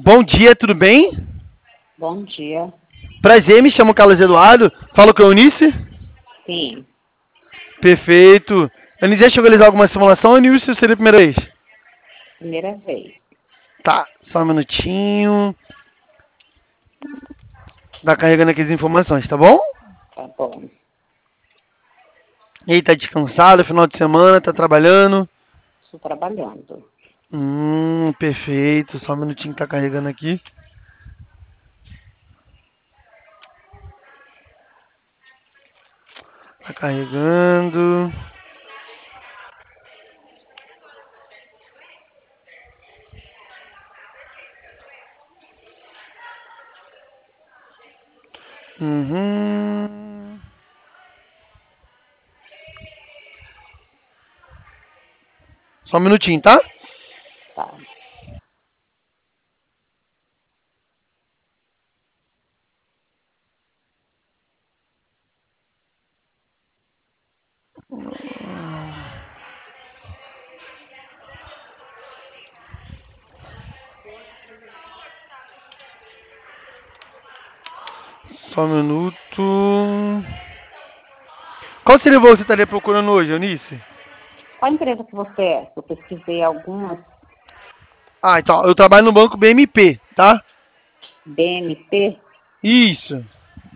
Bom dia, tudo bem? Bom dia. Prazer, me chamo Carlos Eduardo. Falo com a Eunice? Sim, Perfeito. Eunice, já chegou a realizar alguma simulação ou Eunice seria a primeira vez? primeira vez. Tá, só um minutinho. Tá carregando aqui as informações, tá bom? Tá bom. E aí, tá descansado, final de semana, tá trabalhando? Estou trabalhando. Perfeito. Só um minutinho que tá carregando aqui. Tá carregando. Uhum. Só um minutinho, tá? Tá. Só um minuto. Qual seria o voo que você estaria procurando hoje, Eunice? Qual empresa que você é? Eu pesquisei algumas. Ah, então, eu trabalho no banco BMP, tá? BNP. Isso.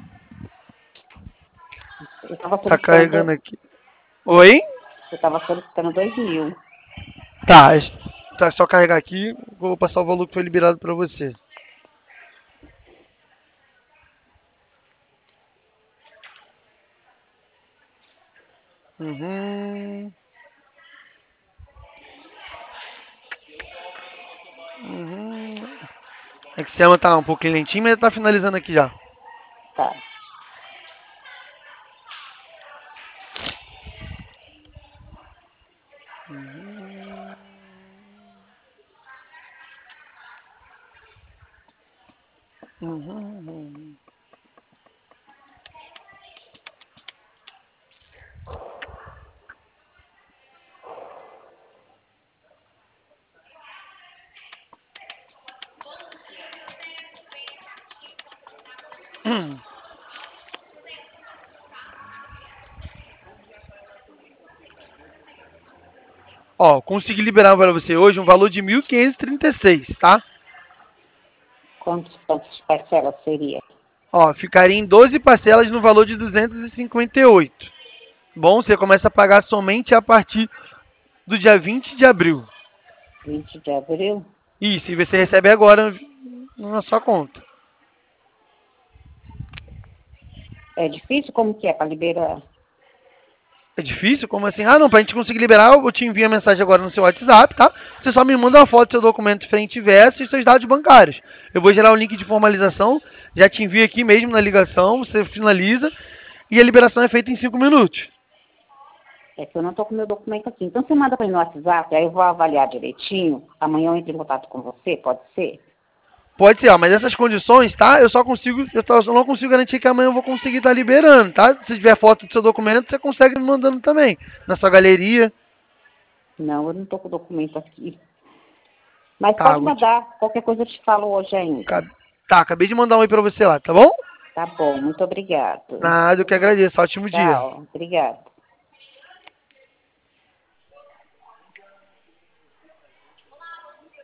Eu estava Tá carregando solicitando, aqui. Oi? eu estava solicitando 2.000. Tá, tá só carregar aqui, vou passar o valor que foi liberado pra você. Uhum. Uhum. É que o sistema tá um pouquinho lentinho, mas tá finalizando aqui já. Tá. Uhum. Ó, consegui liberar para você hoje um valor de 1.536, tá? Quantas parcelas seria? Ó, ficaria em 12 parcelas no valor de 258. Bom, você começa a pagar somente a partir do dia 20 de abril. 20 de abril? Isso, e você recebe agora na sua conta. É difícil? Como que é para liberar? É difícil? Como assim? Ah, não, pra gente conseguir liberar, eu te envio a mensagem agora no seu WhatsApp, tá? Você só me manda uma foto do seu documento frente e verso e seus dados bancários. Eu vou gerar o link de formalização, já te envio aqui mesmo na ligação, você finaliza e a liberação é feita em 5 minutos. É que eu não estou com meu documento aqui. Então você manda para mim no WhatsApp, aí eu vou avaliar direitinho. Amanhã eu entro em contato com você, pode ser? Pode ser, ó, mas essas condições, tá? Eu não consigo garantir que amanhã eu vou conseguir estar liberando, tá? Se tiver foto do seu documento, você consegue me mandando também. Na sua galeria. Não, eu não estou com o documento aqui. Mas Tá, pode mandar. Qualquer coisa eu te falo hoje ainda. tá, acabei de mandar um oi pra você lá, tá bom? Tá bom, muito obrigado. Nada, eu que agradeço. Ótimo dia. Tchau, obrigada.